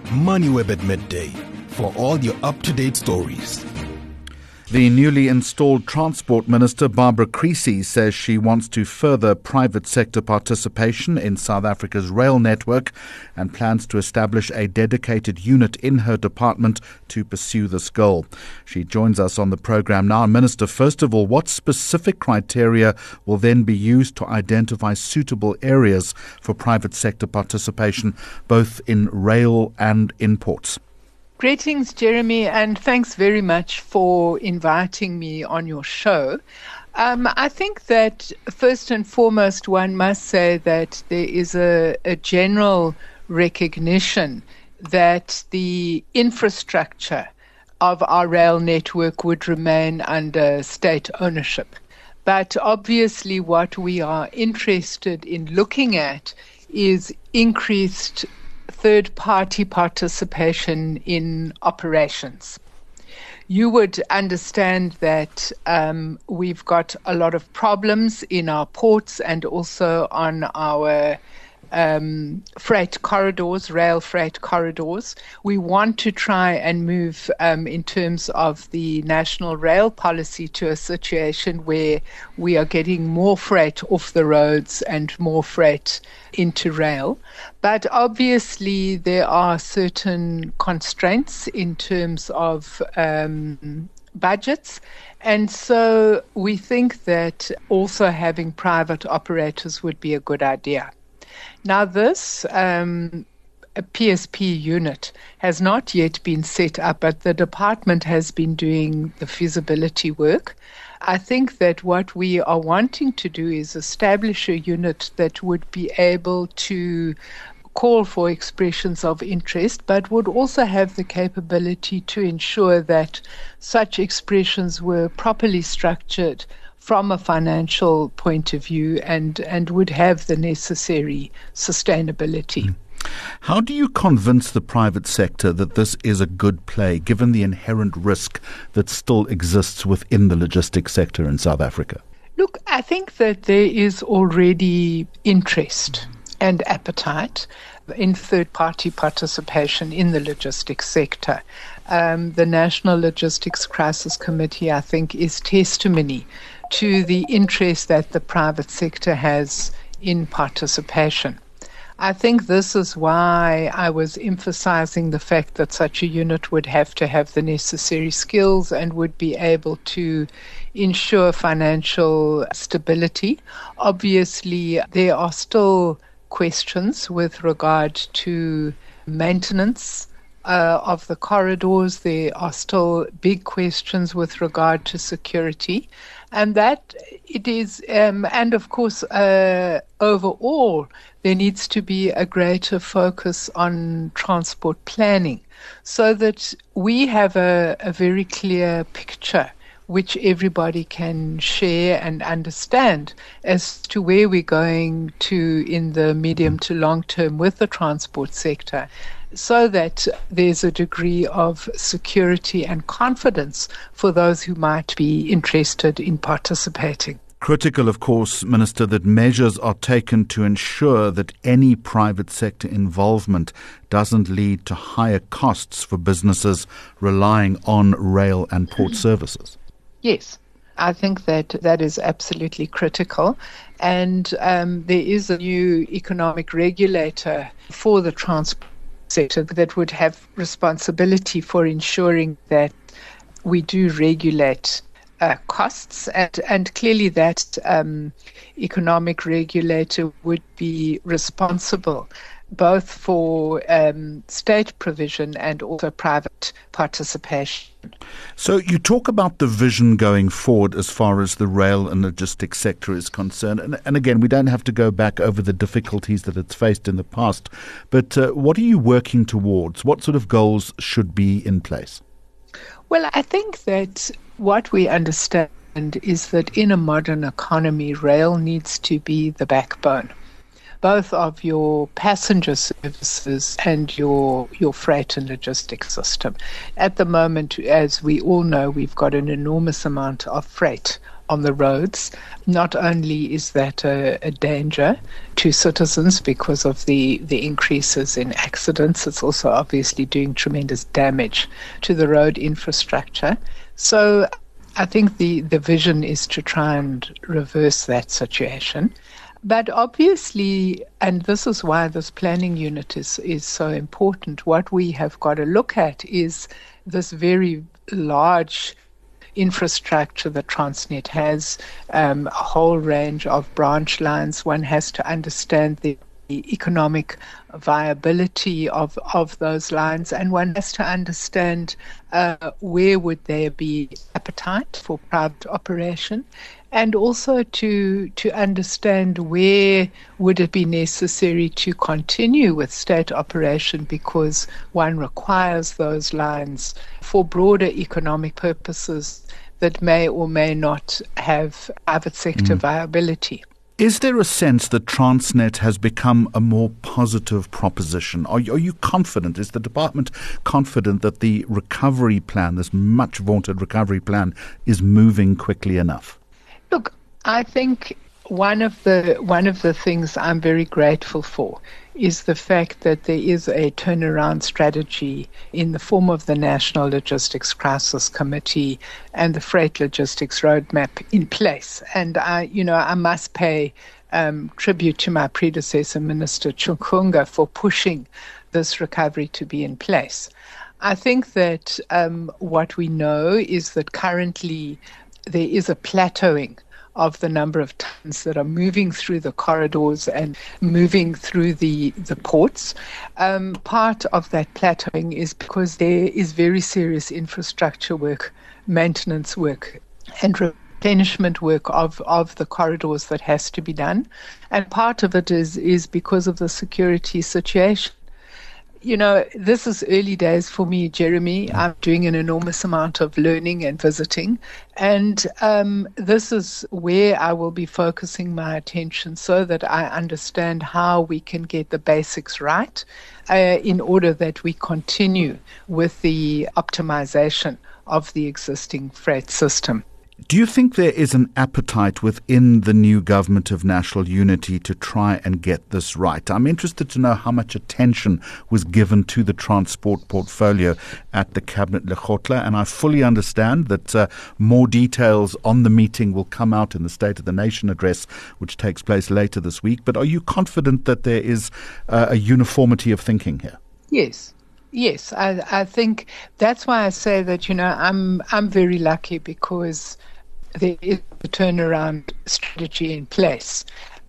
MoneyWeb at midday for all your up-to-date stories. The newly installed Transport Minister, Barbara Creecy, says she wants to further private sector participation in South Africa's rail network and plans to establish a dedicated unit in her department to pursue this goal. She joins us on the program now. Minister, first of all, what specific criteria will then be used to identify suitable areas for private sector participation, both in rail and in ports? Greetings, Jeremy, and thanks very much for inviting me on your show. I think that first and foremost, one must say that there is a general recognition that the infrastructure of our rail network would remain under state ownership. But obviously what we are interested in looking at is increased third-party participation in operations. You would understand that we've got a lot of problems in our ports and also on our freight corridors, rail freight corridors. We want to try and move in terms of the national rail policy to a situation where we are getting more freight off the roads and more freight into rail. But obviously there are certain constraints in terms of budgets. And so we think that also having private operators would be a good idea. Now this a PSP unit has not yet been set up, but the department has been doing the feasibility work. I think that what we are wanting to do is establish a unit that would be able to call for expressions of interest, but would also have the capability to ensure that such expressions were properly structured from a financial point of view and would have the necessary sustainability. How do you convince the private sector that this is a good play, given the inherent risk that still exists within the logistics sector in South Africa? Look, I think that there is already interest and appetite in third-party participation in the logistics sector. The National Logistics Crisis Committee, I think, is testimony to the interest that the private sector has in participation. I think this is why I was emphasizing the fact that such a unit would have to have the necessary skills and would be able to ensure financial stability. Obviously, there are still questions with regard to maintenance of the corridors. There are still big questions with regard to security. And that it is, and of course, overall, there needs to be a greater focus on transport planning so that we have a very clear picture which everybody can share and understand as to where we're going to in the medium to long term with the transport sector, so that there's a degree of security and confidence for those who might be interested in participating. Critical, of course, Minister, that measures are taken to ensure that any private sector involvement doesn't lead to higher costs for businesses relying on rail and port services. Yes, I think that is absolutely critical. And there is a new economic regulator for the transport sector that would have responsibility for ensuring that we do regulate costs, and clearly that economic regulator would be responsible both for state provision and also private participation. So you talk about the vision going forward as far as the rail and logistics sector is concerned. And again, we don't have to go back over the difficulties that it's faced in the past. But what are you working towards? What sort of goals should be in place? Well, I think that what we understand is that in a modern economy, rail needs to be the backbone, both of your passenger services and your freight and logistics system. At the moment, as we all know, we've got an enormous amount of freight on the roads. Not only is that a danger to citizens because of the increases in accidents, it's also obviously doing tremendous damage to the road infrastructure. So I think the vision is to try and reverse that situation. But obviously, and this is why this planning unit is so important, what we have got to look at is this very large infrastructure that Transnet has, a whole range of branch lines. One has to understand the economic viability of those lines, and one has to understand where would there be appetite for private operation, and also to understand where would it be necessary to continue with state operation because one requires those lines for broader economic purposes that may or may not have private sector viability. Is there a sense that Transnet has become a more positive proposition? Are you confident? Is the department confident that the recovery plan, this much vaunted recovery plan, is moving quickly enough? Look, I think one of the things I'm very grateful for is the fact that there is a turnaround strategy in the form of the National Logistics Crisis Committee and the Freight Logistics Roadmap in place. And I must pay tribute to my predecessor, Minister Chikunga, for pushing this recovery to be in place. I think that what we know is that currently there is a plateauing of the number of tons that are moving through the corridors and moving through the ports. Part of that plateauing is because there is very serious infrastructure work, maintenance work, and replenishment work of the corridors that has to be done. And part of it is because of the security situation. This is early days for me, Jeremy. I'm doing an enormous amount of learning and visiting. And this is where I will be focusing my attention so that I understand how we can get the basics right in order that we continue with the optimization of the existing freight system. Do you think there is an appetite within the new government of national unity to try and get this right? I'm interested to know how much attention was given to the transport portfolio at the Cabinet Lekgotla, and I fully understand that more details on the meeting will come out in the State of the Nation address, which takes place later this week. But are you confident that there is a uniformity of thinking here? Yes, I think that's why I say that, I'm very lucky because there is a turnaround strategy in place.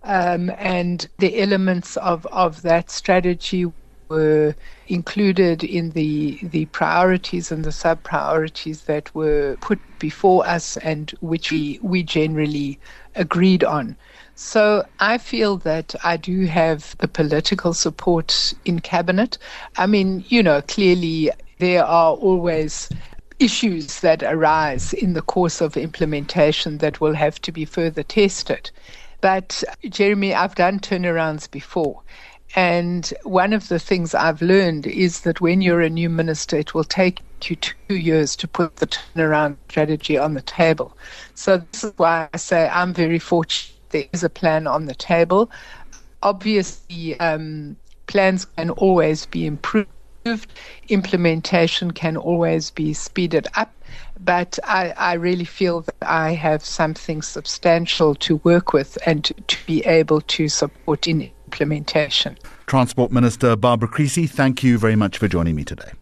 And the elements of that strategy were included in the priorities and the sub-priorities that were put before us and which we generally agreed on. So I feel that I do have the political support in Cabinet. I mean, clearly there are always issues that arise in the course of implementation that will have to be further tested. But, Jeremy, I've done turnarounds before. And one of the things I've learned is that when you're a new minister, it will take you 2 years to put the turnaround strategy on the table. So this is why I say I'm very fortunate there is a plan on the table. Obviously, plans can always be improved. Implementation can always be speeded up. But I really feel that I have something substantial to work with and to be able to support in implementation. Transport Minister Barbara Creecy, thank you very much for joining me today.